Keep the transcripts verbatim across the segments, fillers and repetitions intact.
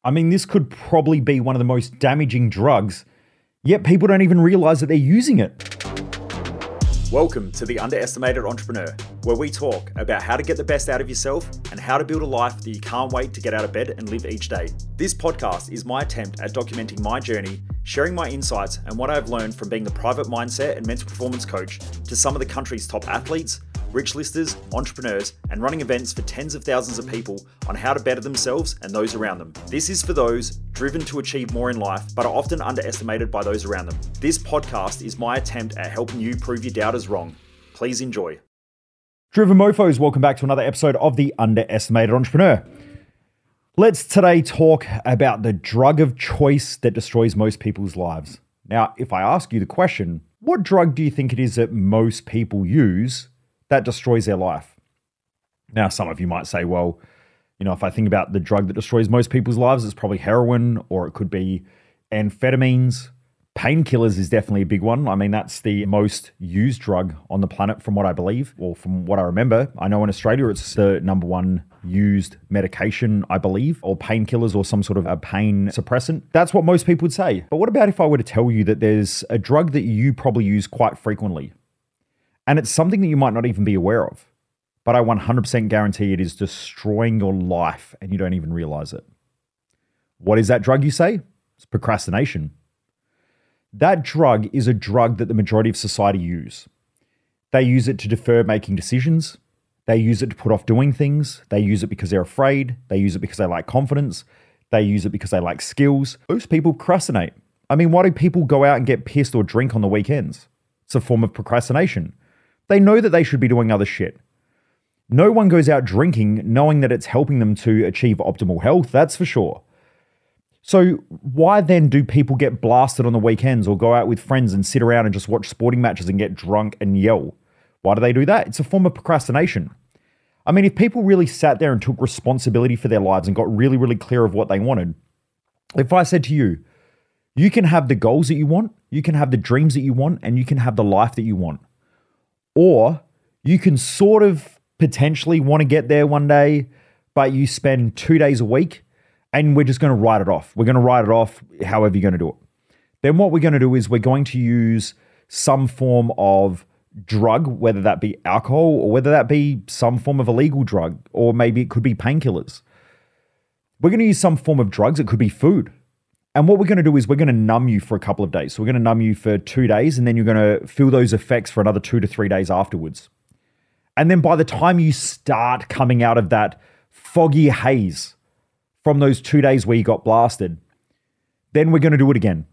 I mean, this could probably be one of the most damaging drugs, yet people don't even realize that they're using it. Welcome to The Underestimated Entrepreneur, where we talk about how to get the best out of yourself and how to build a life that you can't wait to get out of bed and live each day. This podcast is my attempt at documenting my journey, sharing my insights and what I've learned from being the private mindset and mental performance coach to some of the country's top athletes, rich listers, entrepreneurs, and running events for tens of thousands of people on how to better themselves and those around them. This is for those driven to achieve more in life, but are often underestimated by those around them. This podcast is my attempt at helping you prove your doubters wrong. Please enjoy. Driven Mofos, welcome back to another episode of The Underestimated Entrepreneur. Let's today talk about the drug of choice that destroys most people's lives. Now, if I ask you the question, what drug do you think it is that most people use that destroys their life? Now, some of you might say, well, you know, if I think about the drug that destroys most people's lives, it's probably heroin, or it could be amphetamines. Painkillers is definitely a big one. I mean, that's the most used drug on the planet from what I believe, or from what I remember. I know in Australia, it's the number one used medication, I believe, or painkillers or some sort of a pain suppressant. That's what most people would say. But what about if I were to tell you that there's a drug that you probably use quite frequently? And it's something that you might not even be aware of, but I one hundred percent guarantee it is destroying your life and you don't even realize it. What is that drug, you say? It's procrastination. That drug is a drug that the majority of society use. They use it to defer making decisions. They use it to put off doing things. They use it because they're afraid. They use it because they lack confidence. They use it because they lack skills. Most people procrastinate. I mean, why do people go out and get pissed or drink on the weekends? It's a form of procrastination. They know that they should be doing other shit. No one goes out drinking knowing that it's helping them to achieve optimal health, that's for sure. So why then do people get blasted on the weekends or go out with friends and sit around and just watch sporting matches and get drunk and yell? Why do they do that? It's a form of procrastination. I mean, if people really sat there and took responsibility for their lives and got really, really clear of what they wanted, if I said to you, you can have the goals that you want, you can have the dreams that you want, and you can have the life that you want. Or you can sort of potentially want to get there one day, but you spend two days a week and we're just going to write it off. We're going to write it off however you're going to do it. Then what we're going to do is we're going to use some form of drug, whether that be alcohol or whether that be some form of illegal drug, or maybe it could be painkillers. We're going to use some form of drugs. It could be food. And what we're going to do is we're going to numb you for a couple of days. So we're going to numb you for two days and then you're going to feel those effects for another two to three days afterwards. And then by the time you start coming out of that foggy haze from those two days where you got blasted, then we're going to do it again.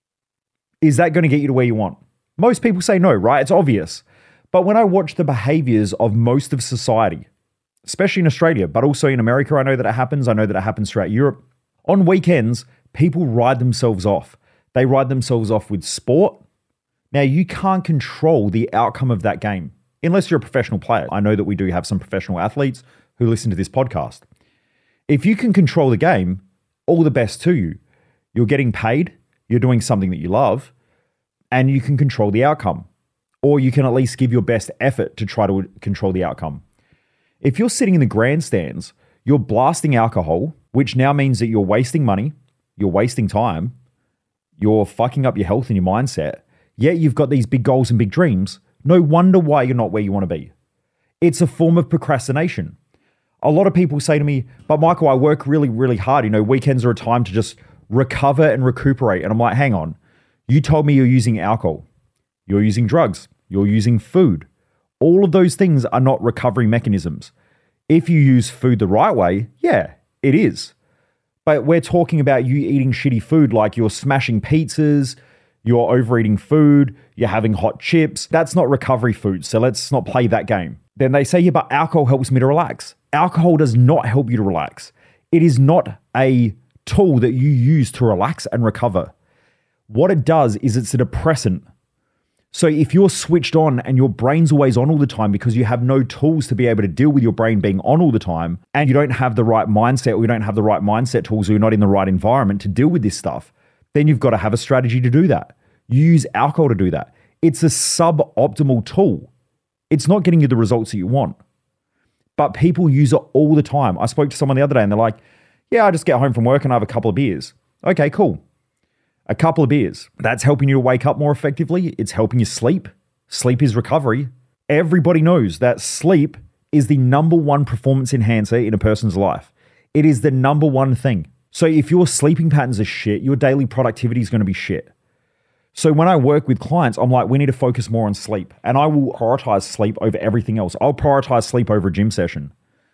Is that going to get you to where you want? Most people say no, right? It's obvious. But when I watch the behaviors of most of society, especially in Australia, but also in America, I know that it happens. I know that it happens throughout Europe. On weekends, people ride themselves off. They ride themselves off with sport. Now, you can't control the outcome of that game unless you're a professional player. I know that we do have some professional athletes who listen to this podcast. If you can control the game, all the best to you. You're getting paid, you're doing something that you love, and you can control the outcome. Or you can at least give your best effort to try to control the outcome. If you're sitting in the grandstands, you're blasting alcohol, which now means that you're wasting money, you're wasting time, you're fucking up your health and your mindset, yet you've got these big goals and big dreams. No wonder why you're not where you want to be. It's a form of procrastination. A lot of people say to me, but Michael, I work really, really hard. You know, weekends are a time to just recover and recuperate. And I'm like, hang on, you told me you're using alcohol, you're using drugs, you're using food. All of those things are not recovery mechanisms. If you use food the right way, yeah, it is. But we're talking about you eating shitty food, like you're smashing pizzas, you're overeating food, you're having hot chips. That's not recovery food, so let's not play that game. Then they say, yeah, but alcohol helps me to relax. Alcohol does not help you to relax. It is not a tool that you use to relax and recover. What it does is it's a depressant. So if you're switched on and your brain's always on all the time because you have no tools to be able to deal with your brain being on all the time, and you don't have the right mindset or you don't have the right mindset tools or you're not in the right environment to deal with this stuff, then you've got to have a strategy to do that. You use alcohol to do that. It's a suboptimal tool. It's not getting you the results that you want. But people use it all the time. I spoke to someone the other day and they're like, Yeah, I just get home from work and I have a couple of beers. Okay, cool. A couple of beers. That's helping you to wake up more effectively. It's helping you sleep. Sleep is recovery. Everybody knows that sleep is the number one performance enhancer in a person's life. It is the number one thing. So if your sleeping patterns are shit, your daily productivity is going to be shit. So when I work with clients, I'm like, we need to focus more on sleep. And I will prioritize sleep over everything else. I'll prioritize sleep over a gym session.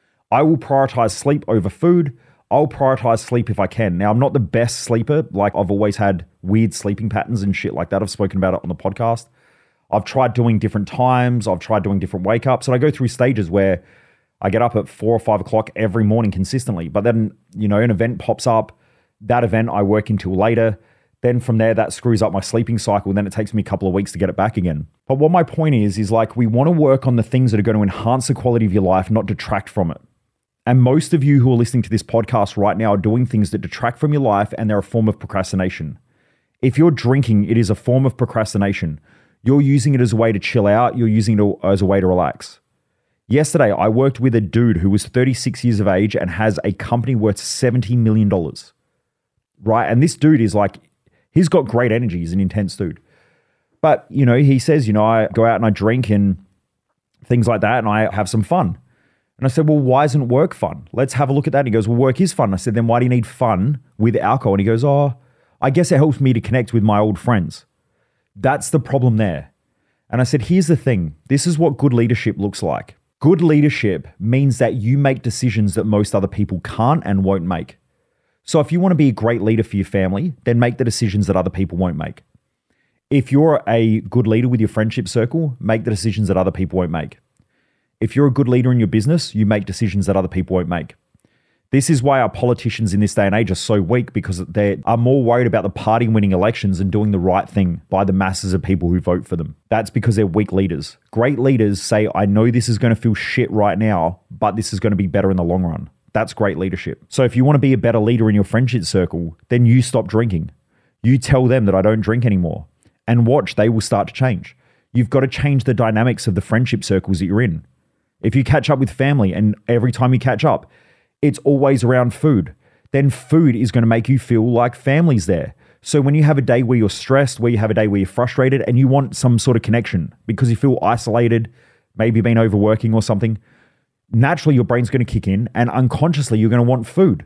I will prioritize sleep over food. I'll prioritize sleep if I can. Now, I'm not the best sleeper. Like, I've always had weird sleeping patterns and shit like that. I've spoken about it on the podcast. I've tried doing different times. I've tried doing different wake ups. And I go through stages where I get up at four or five o'clock every morning consistently. But then, you know, an event pops up. That event I work until later. Then from there, that screws up my sleeping cycle. Then it takes me a couple of weeks to get it back again. But what my point is, is like, we want to work on the things that are going to enhance the quality of your life, not detract from it. And most of you who are listening to this podcast right now are doing things that detract from your life, and they're a form of procrastination. If you're drinking, it is a form of procrastination. You're using it as a way to chill out. You're using it as a way to relax. Yesterday, I worked with a dude who was thirty-six years of age and has a company worth seventy million dollars, right? And this dude is like, he's got great energy. He's an intense dude. But, you know, he says, you know, I go out and I drink and things like that, and I have some fun. And I said, well, why isn't work fun? Let's have a look at that. And he goes, well, work is fun. I said, then why do you need fun with alcohol? And he goes, oh, I guess it helps me to connect with my old friends. That's the problem there. And I said, here's the thing. This is what good leadership looks like. Good leadership means that you make decisions that most other people can't and won't make. So if you want to be a great leader for your family, then make the decisions that other people won't make. If you're a good leader with your friendship circle, make the decisions that other people won't make. If you're a good leader in your business, you make decisions that other people won't make. This is why our politicians in this day and age are so weak, because they are more worried about the party winning elections and doing the right thing by the masses of people who vote for them. That's because they're weak leaders. Great leaders say, I know this is going to feel shit right now, but this is going to be better in the long run. That's great leadership. So if you want to be a better leader in your friendship circle, then you stop drinking. You tell them that I don't drink anymore, and watch, they will start to change. You've got to change the dynamics of the friendship circles that you're in. If you catch up with family and every time you catch up, it's always around food, then food is going to make you feel like family's there. So when you have a day where you're stressed, where you have a day where you're frustrated and you want some sort of connection because you feel isolated, maybe you've been overworking or something, naturally your brain's going to kick in and unconsciously you're going to want food.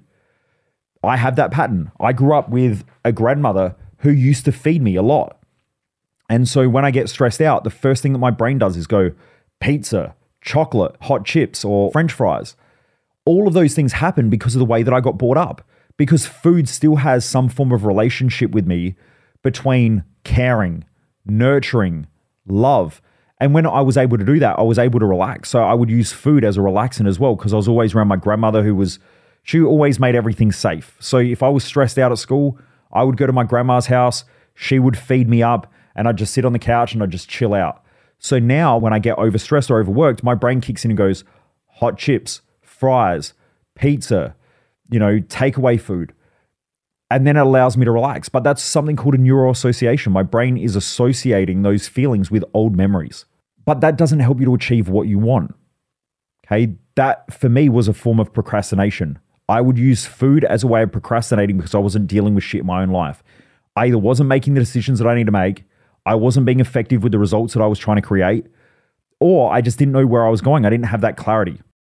I have that pattern. I grew up with a grandmother who used to feed me a lot. And so when I get stressed out, the first thing that my brain does is go pizza, chocolate, hot chips, or French fries. All of those things happen because of the way that I got brought up, because food still has some form of relationship with me between caring, nurturing, love. And when I was able to do that, I was able to relax. So I would use food as a relaxant as well, because I was always around my grandmother who was, she always made everything safe. So if I was stressed out at school, I would go to my grandma's house, she would feed me up, and I'd just sit on the couch and I'd just chill out. So now when I get overstressed or overworked, my brain kicks in and goes, hot chips, fries, pizza, you know, takeaway food. And then it allows me to relax. But that's something called a neuroassociation. My brain is associating those feelings with old memories. But that doesn't help you to achieve what you want. Okay, that for me was a form of procrastination. I would use food as a way of procrastinating because I wasn't dealing with shit in my own life. I either wasn't making the decisions that I need to make, I wasn't being effective with the results that I was trying to create, or I just didn't know where I was going. I didn't have that clarity.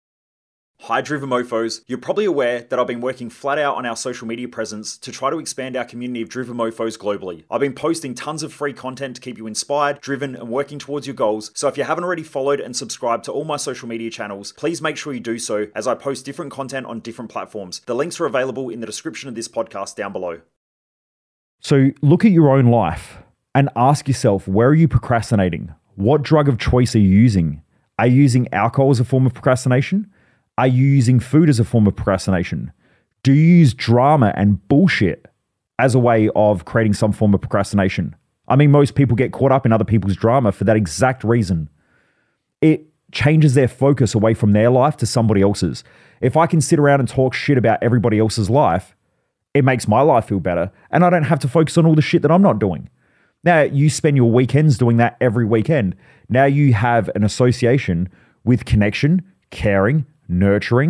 Hi Driven Mofos, you're probably aware that I've been working flat out on our social media presence to try to expand our community of Driven Mofos globally. I've been posting tons of free content to keep you inspired, driven, and working towards your goals. So if you haven't already followed and subscribed to all my social media channels, please make sure you do so as I post different content on different platforms. The links are available in the description of this podcast down below. So look at your own life and ask yourself, where are you procrastinating? What drug of choice are you using? Are you using alcohol as a form of procrastination? Are you using food as a form of procrastination? Do you use drama and bullshit as a way of creating some form of procrastination? I mean, most people get caught up in other people's drama for that exact reason. It changes their focus away from their life to somebody else's. If I can sit around and talk shit about everybody else's life, it makes my life feel better, and I don't have to focus on all the shit that I'm not doing. Now, you spend your weekends doing that every weekend. Now you have an association with connection, caring, nurturing,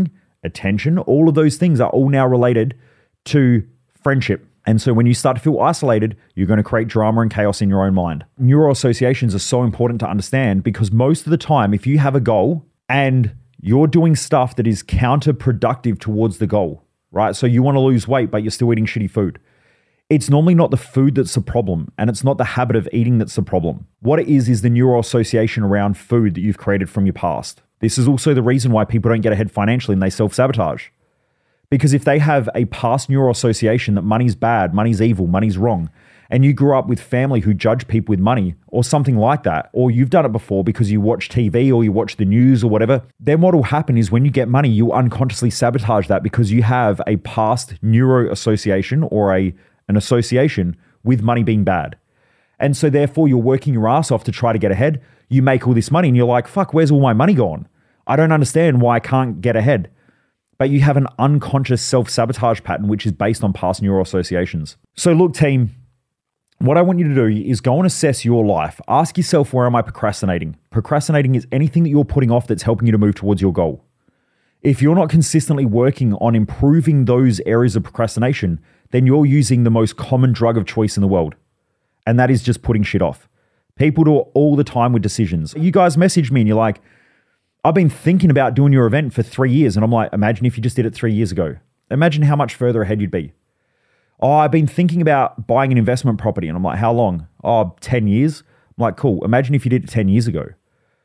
attention. All of those things are all now related to friendship. And so when you start to feel isolated, you're going to create drama and chaos in your own mind. Neural associations are so important to understand because most of the time, if you have a goal and you're doing stuff that is counterproductive towards the goal, right? So you want to lose weight, but you're still eating shitty food. It's normally not the food that's the problem, and it's not the habit of eating that's the problem. What it is, is the neural association around food that you've created from your past. This is also the reason why people don't get ahead financially and they self-sabotage. Because if they have a past neural association that money's bad, money's evil, money's wrong, and you grew up with family who judge people with money or something like that, or you've done it before because you watch T V or you watch the news or whatever, then what will happen is when you get money, you unconsciously sabotage that because you have a past neuro association or a an association with money being bad. And so therefore you're working your ass off to try to get ahead. You make all this money and you're like, fuck, where's all my money gone? I don't understand why I can't get ahead. But you have an unconscious self-sabotage pattern, which is based on past neural associations. So look, team, what I want you to do is go and assess your life. Ask yourself, where am I procrastinating? Procrastinating is anything that you're putting off that's helping you to move towards your goal. If you're not consistently working on improving those areas of procrastination, then you're using the most common drug of choice in the world. And that is just putting shit off. People do it all the time with decisions. You guys message me and you're like, I've been thinking about doing your event for three years. And I'm like, imagine if you just did it three years ago. Imagine how much further ahead you'd be. Oh, I've been thinking about buying an investment property. And I'm like, how long? Oh, ten years. I'm like, cool. Imagine if you did it ten years ago.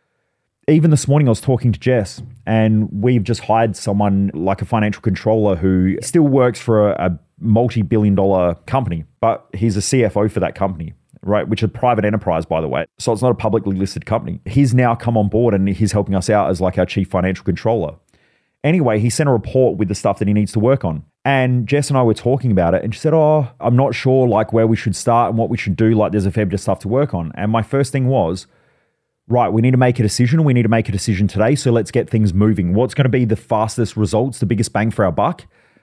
Even this morning, I was talking to Jess and we've just hired someone like a financial controller who still works for a, a multi-billion dollar company, but he's a C F O for that company, right? Which is a private enterprise, by the way. So it's not a publicly listed company. He's now come on board and he's helping us out as like our chief financial controller. Anyway, he sent a report with the stuff that he needs to work on. And Jess and I were talking about it and she said, oh, I'm not sure like where we should start and what we should do. Like there's a fair bit of stuff to work on. And my first thing was, right, we need to make a decision. We need to make a decision today. So let's get things moving. What's going to be the fastest results, the biggest bang for our buck?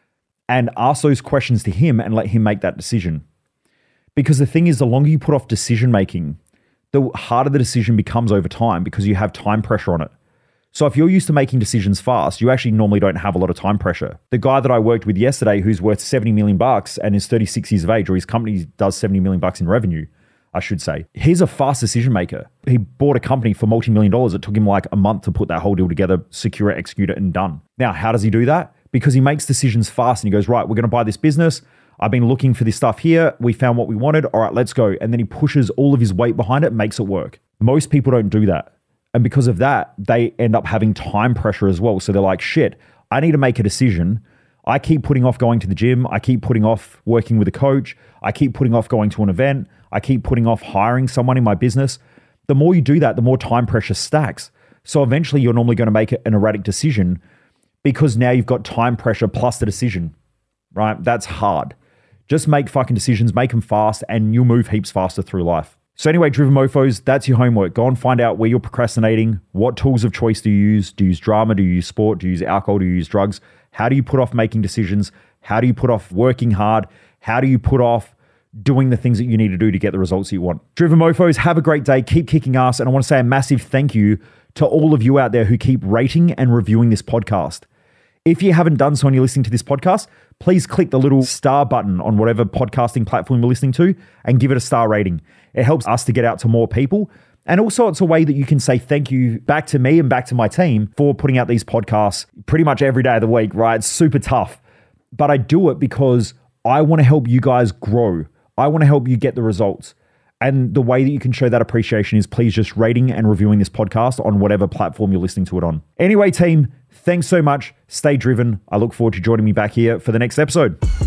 And ask those questions to him and let him make that decision. Because the thing is, the longer you put off decision making, the harder the decision becomes over time because you have time pressure on it. So if you're used to making decisions fast, you actually normally don't have a lot of time pressure. The guy that I worked with yesterday who's worth seventy million bucks and is thirty-six years of age, or his company does seventy million bucks in revenue, I should say. He's a fast decision maker. He bought a company for multi-million dollars. It took him like a month to put that whole deal together, secure it, execute it, and done. Now, how does he do that? Because he makes decisions fast and he goes, right, we're going to buy this business. I've been looking for this stuff here. We found what we wanted. All right, let's go. And then he pushes all of his weight behind it, makes it work. Most people don't do that. And because of that, they end up having time pressure as well. So they're like, shit, I need to make a decision. I keep putting off going to the gym. I keep putting off working with a coach. I keep putting off going to an event. I keep putting off hiring someone in my business. The more you do that, the more time pressure stacks. So eventually you're normally going to make an erratic decision because now you've got time pressure plus the decision, right? That's hard. Just make fucking decisions, make them fast, and you'll move heaps faster through life. So anyway, Driven Mofos, that's your homework. Go and find out where you're procrastinating. What tools of choice do you use? Do you use drama? Do you use sport? Do you use alcohol? Do you use drugs? How do you put off making decisions? How do you put off working hard? How do you put off doing the things that you need to do to get the results that you want? Driven Mofos, have a great day. Keep kicking ass. And I want to say a massive thank you to all of you out there who keep rating and reviewing this podcast. If you haven't done so and you're listening to this podcast, please click the little star button on whatever podcasting platform you're listening to and give it a star rating. It helps us to get out to more people. And also it's a way that you can say thank you back to me and back to my team for putting out these podcasts pretty much every day of the week, right? It's super tough. But I do it because I want to help you guys grow. I want to help you get the results. And the way that you can show that appreciation is please just rating and reviewing this podcast on whatever platform you're listening to it on. Anyway, team, thanks so much. Stay driven. I look forward to joining me back here for the next episode.